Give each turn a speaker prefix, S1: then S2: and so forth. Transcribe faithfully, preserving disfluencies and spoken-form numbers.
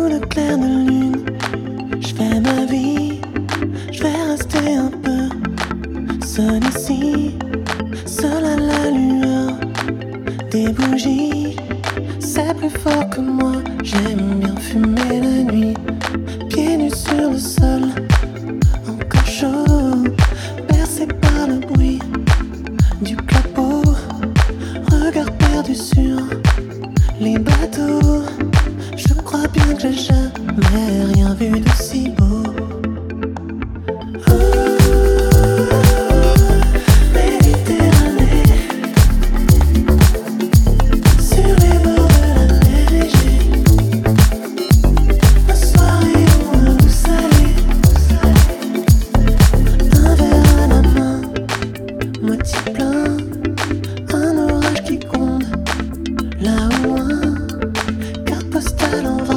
S1: sous le clair de lune. Je fais ma vie, je vais rester un peu seul ici, seul à la lueur des bougies. C'est plus fort que moi, j'aime bien fumer la nuit. Pieds nus sur le sol, encore chaud, bercé par le bruit du clapot. Regard perdu sur les bateaux. Je crois bien que j'ai jamais rien vu d'aussi beau. Là au loin, carte postale en vrai.